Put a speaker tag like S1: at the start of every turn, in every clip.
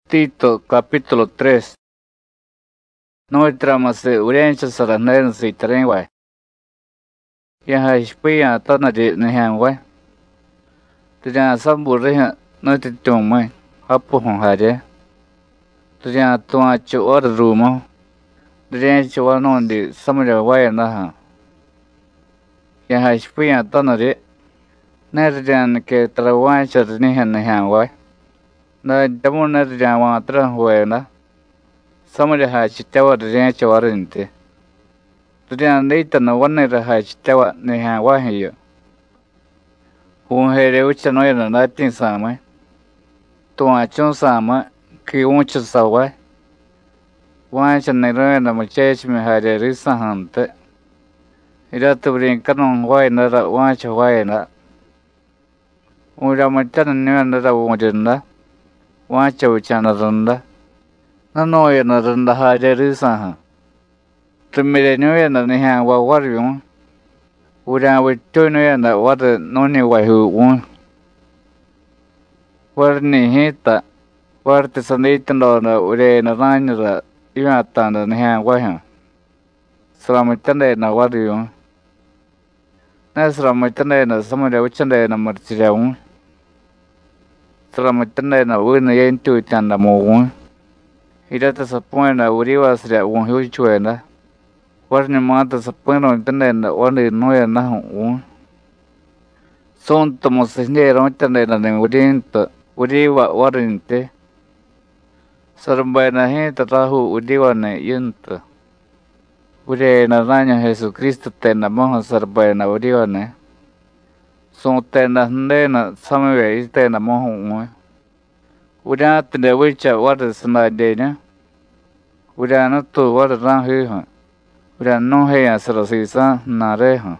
S1: Tito capítulo 3. Nuestra mase uriencha saranen si trengue. Ya hispia tana de nehanwe. Tja samburre no te tome. Hapo honhare. Tja tua chu or rumo. Tja chu wanon de samura waya na. Ya hispia tana de. Nerjan ke trawan char nehanwe. Na jamuna jawa tra huena samare ha chitawa de chawarinte tudia neita na wanne ha chitawa ne ha wa hiyo hun here ucha no yana na tin sama to a chon sama ki uncha sawa wa chan ne ra na ma chech me ha de risa hante ira tubrin kanon wa na ra wa cha wa na ura ma tan ne na ra wa jinda wa chau chana randa na noya na randa ha de risa ha tumire noya na ne ha wa waryo ura we to noya na wa de no ne wa hu won war ni heta war te sanita no na ure na ran ra ya ta na ne ha wa ha sramita na waryo na sramita na samare uchande na marchira won Selamatnya na wina yang tu tanda mohon. Ida ta sapoi na uriwa sria won hiu chue na. Warni mata sapoi no tanda na wani noya na won. Son to mosne ron tanda na ne urinta uriwa warinte. Sarbai na he tatahu uriwa na yunta. Ure na ranya Jesucristo tena moho sarbai na uriwa na. Son tena hne na samwe tena moho mo. Udah tenda wicha wada sana denya. Udah na tu wada rang he ha. Udah no he ya sarasisa na re ha.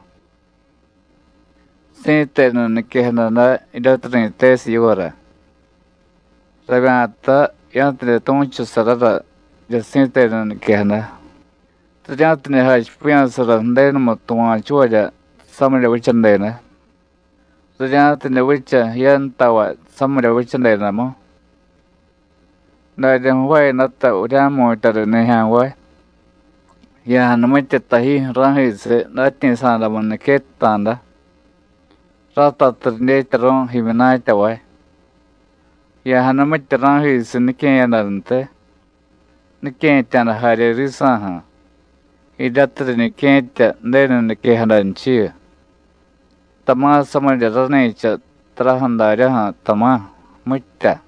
S1: Sin tena nikehna na ida tren tes yora. Rabata ya tenda tonchu sarada ya sin tena nikehna. Tja tena ha spian sara ndena mo tuwa chuaja samre wichandena. Tja tena wicha yan tawa samre wichandena mo. Nai dem wai na ta udah mo ta ne ha wai ya na mai te tahi rahi se na tin sa da mon ke tanda ra ta tre tron hi na ta wai ya na mai te rahi se ne ke ya na nte ne ke ta na ha re ri sa ha I da tre ne ke ta ne ke ha dan chi tama sama da ne cha tra han da ra ha tama mutta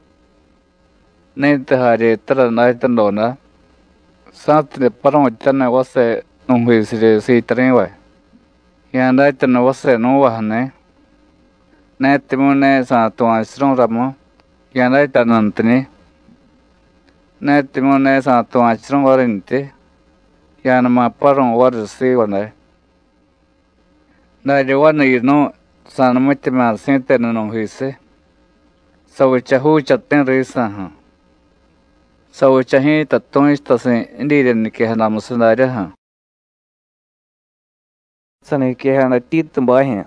S1: Nên hare tra nai tan do na sat ne paron chana wase nong hui si tren wa ya nai tan wase no wa ne ne timone sa to asron ramo ya nai tan antne ne timone sa to asron warinte ya na ma paron war si wa ne na de wa ne no sa na mate ma sente no nong hui se so cha hu cha ten re sa ha Sau chahi tatong istase indiren ke hana musnada ha. Sane ke hana tit bahe.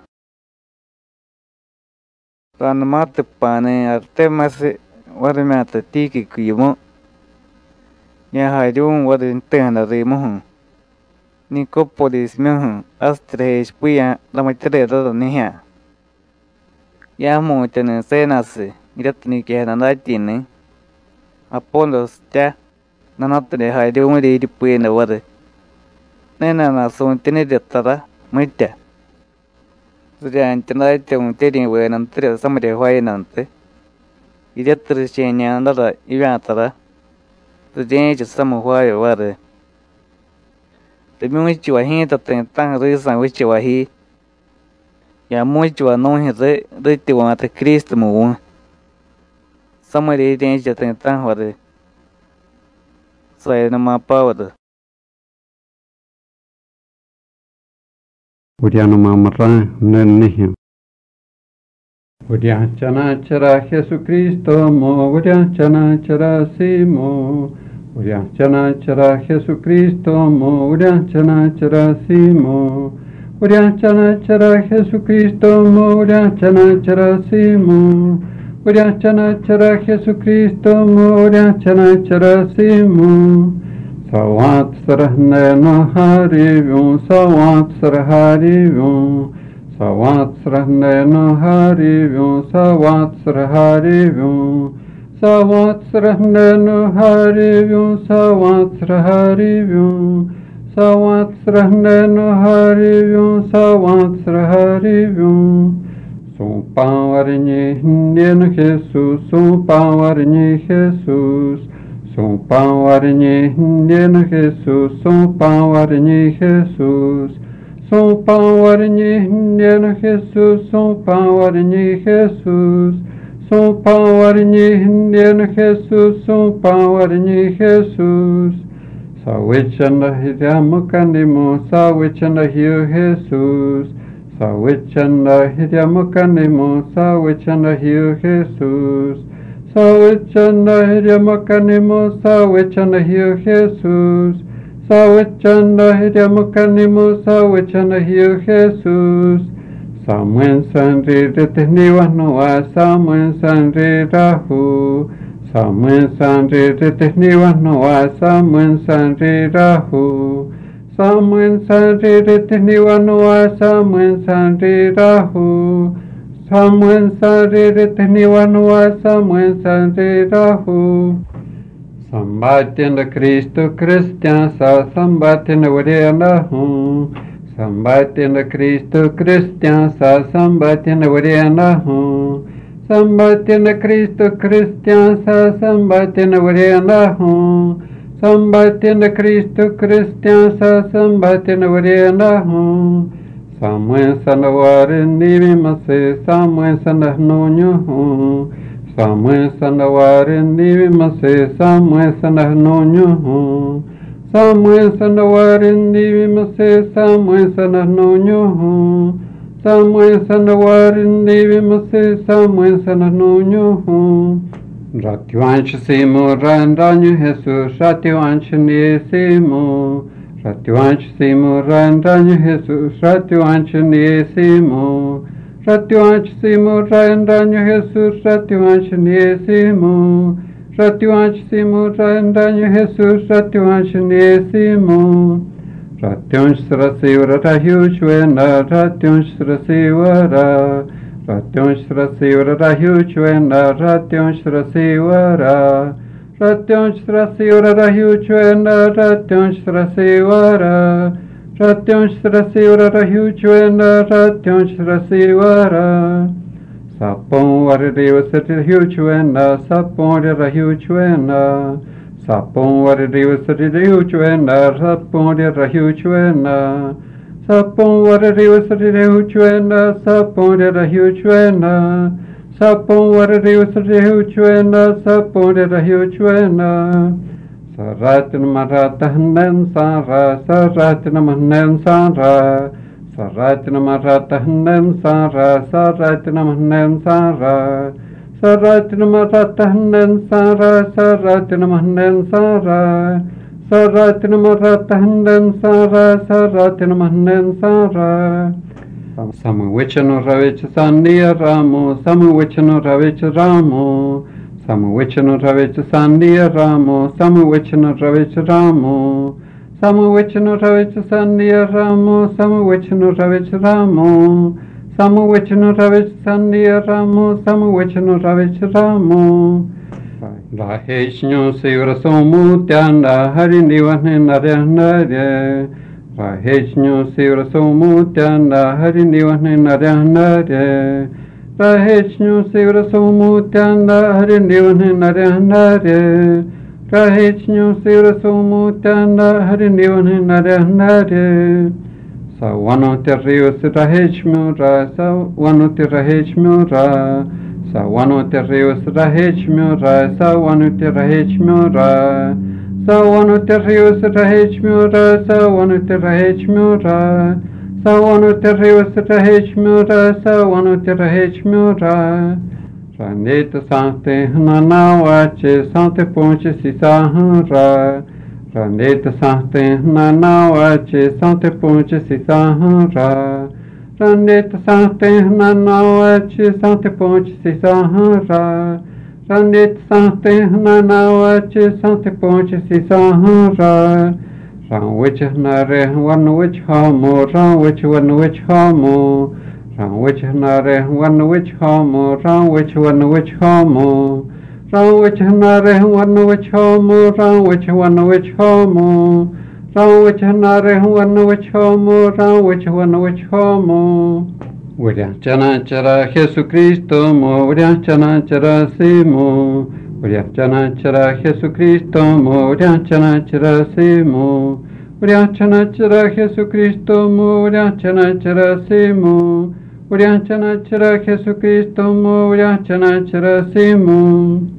S1: Ran mat pane arte mas war me at tiki kuymo. Ya haidun war intena re mo. Ni kopodis me astre spuya la maitre da ni ha. Ya mo tene senase iratni ke hana datine. Apolos ya nanatne haide umri di puena wade nena na son tene de tada muita sudah antena te un tedi we nan tre samre hoye nante idetri chenya ndara iwa tada sudah je samu hoye wade de mi chi wa hin ta ten tang re san wi chi wa hi ya mo chi wa no hi re te wa ta Cristo mo Samari den jaten tan hore. Sai na ma pawad.
S2: Uriano mamra nennih. Uria chana chara Jesus Cristo mo uria chana chara simo. Uria chana chara Jesus Cristo mo uria chana chara simo. Uria chana chara Jesus Cristo mo uria chana chara simo. Uryachana Jesucristo mo Uryachana Simu Sawat Sarahne Harivyum Sawat Saraharivyum Sawat Sarahne Harivyum Sawat Saraharivyum Sawat Sarahne Harivyum Sawat Saraharivyum Sawat Sarahne Harivyum Sawat Saraharivyum Son pawarinhe Neno Jesus Son pawarinhe Jesus Son pawarinhe Neno Jesus Son pawarinhe Jesus Son pawarinhe Neno Jesus Son pawarinhe Jesus Son pawarinhe Neno Jesus Son pawarinhe Jesus Sawichanda Hidyamukanimo Sawichanda Hiyo Jesus Sawichanda Hidyamukanimo Sawichanda Hiyo Jesus Sawichanda Hidyamukanimo Sawichanda Hiyo Jesus Sawichanda Hidyamukanimo Sawichanda Hiyo Jesus Samuel Sanri Retehniwa Noa Samuel Sanri Rahu Samuel Sanri Retehniwa Noa Samuel Sanri Rahu Samuel Sanri Retehniwa Noa Samuel Sanri Rahu Samuel Sanri Retehniwa Noa Samuel Sanri Rahu Sambatenda Cristo Christian sa Sambatenda Wadiana Hu Sambatenda Cristo Christian sa Sambatenda Wadiana Hu Sambatenda Cristo Christian sa Sambatenda Wadiana Hu Sambatenda Cristo Christian sa Sambatenda Wadiana Hu Samuel Sanaware Nivi Mase Samuel Sanahnoño Hu Samuel Sanaware Nivi Mase Samuel Sanahnoño Hu Samuel Sanaware Nivi Mase Samuel Sanahnoño Hu Samuel Sanaware Nivi Mase Samuel Sanahnoño Hu Ratyuanch Simo Randanyu Jesus Ratyuanch Nisimo Ratyuanch Simo Randanyu Jesus Ratyuanch Nisimo Ratyuanch Simo Randanyu Jesus Ratyuanch Nisimo Ratyuanch Simo Randanyu Jesus Ratyuanch Nisimo Ratyuanch Srasivara Rahyuchvena Ratyuanch Srasivara Ratyuanch Srasivara Rahyuchvena Ratyuanch Srasivara Ratyuanch Srasivara Rahyuchvena Ratyuanch Srasivara Ratyuanch Srasivara Rahyuchvena Ratyuanch Srasivara Sapon Varadeva Sati Rahyuchvena Sapon Rahyuchvena Sapon Varadeva Sati Rahyuchvena Sapon Rahyuchvena Sapon Varadeva Sati Rahyuchvena Sapon Rahyuchvena Sapon Varadeva Sati Rahyuchvena Sapon Rahyuchvena Saratin Maratahanen Sara Saratin Mahanen Sara Saratin Maratahanen Sara Saratin Mahanen Sara Saratin Maratahanen Sara Saratin Mahanen Sara Saratin Maratahanen Sara Saratin Mahanen Sara Samawichan Ravich Sandia Ramo Samawichan Ravich Ramo Samawichan Ravich Sandia Ramo Samawichan Ravich Ramo Samawichan Ravich Sandia Ramo Samawichan Ravich Ramo Samawichan Ravich Sandia Ramo Samawichan Ravich Ramo Raheshnu Sivra Somutanda Harindivane Naryanare Raheshnu Sivra Somutanda Harindivane Naryanare Raheshnu Sivra Somutanda Harindivane Naryanare Raheshnu Sivra Somutanda Harindivane Naryanare Sawano Terrius Raheshmura Sawano Terraheshmura Sawano Terrius Raheshmura Sawano Terraheshmura Sawano Terrius Raheshmura Sawano Terraheshmura Sawano Terrius Raheshmura Sawano Terraheshmura Raneta Sante Nanawache Sante Ponche Sisahara Raneta Sante Nanawache Sante Ponche Sisahara Randita sante nanawachi sante ponchi si sahara. Randita sante nanawachi sante ponchi si sahara. Ram which nare one which homo, ram which one which homo. Ram which nare one which homo, ram which one which homo. Ram which nare one which homo, ram which one which homo. Ram which nare one which homo, ram which one which homo. Chana chara Jesucristo mo, chana chara simo. Chana chara Jesucristo mo, chana chara simo. Chana chara Jesucristo mo, chana chara simo. Chana chara Jesucristo mo, chana chara simo.